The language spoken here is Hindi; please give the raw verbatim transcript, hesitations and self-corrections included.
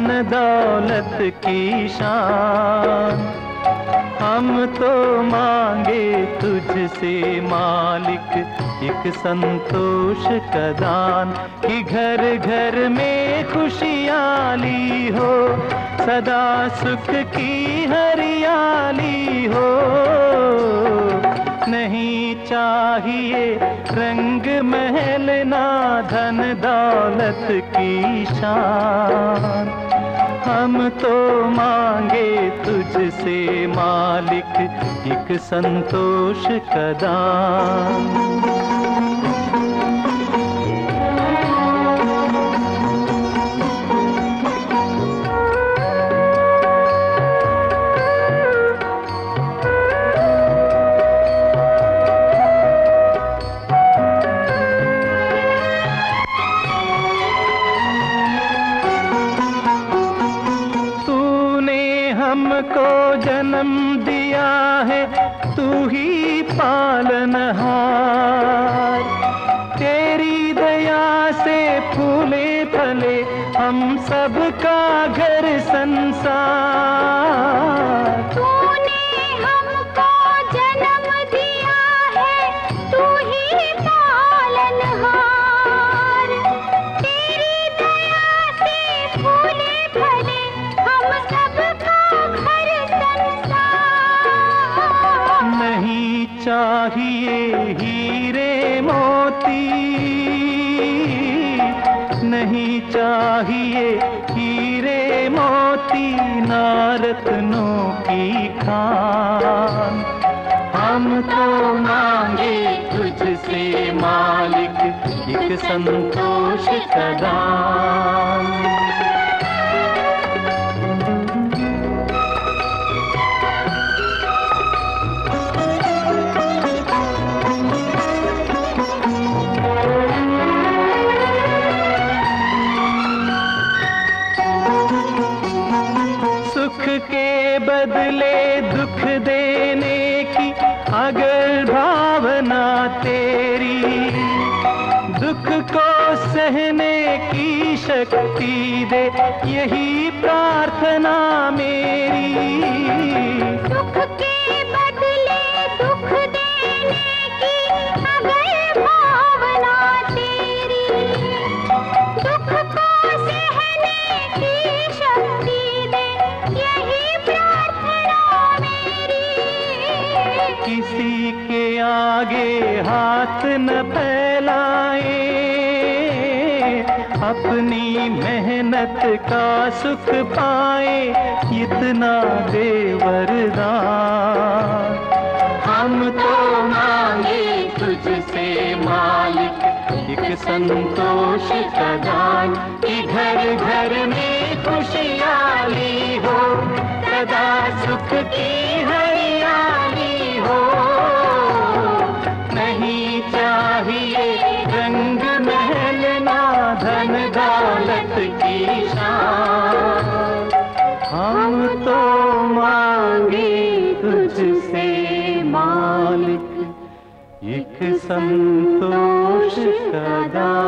धन दौलत की शान। हम तो मांगे तुझसे मालिक एक संतोष का दान, कि घर घर में खुशहाली हो, सदा सुख की हरियाली हो। नहीं चाहिए रंग महल ना धन दौलत की शान। हम तो मांगे तुझसे मालिक एक संतोष का दान। हमको जन्म दिया है तू ही पालनहार, तेरी दया से फूले फले हम सबका घर संसार। तूने हमको जन्म दिया है तू ही पालनहार, तेरी दया से फूले फले हम सबका नहीं चाहिए हीरे मोती, नहीं चाहिए हीरे मोती ना रत्नों की खान। हम तो मांगे तुझसे मालिक एक संतोष का दान। सुख के बदले दुख देने की अगर भावना तेरी, दुख को सहने की शक्ति दे यही प्रार्थना मेरी। दुख के बदले दुख देने की अगर भावना तेरी, दुख को सहने की शक्ति दे यही प्रार्थना मेरी। किसी के आगे हाथ न फैलाए, अपनी मेहनत का सुख पाए इतना दे वरदान। हम तो मांगे तुझसे मालिक एक संतोष का दान, कि घर घर में खुशहाली हो, सदा सुख की हरियाली हो। नहीं चाहिए रंग महल ना धन दौलत की शान। हम तो मांगे तुझसे मालिक एक संतोष का दान।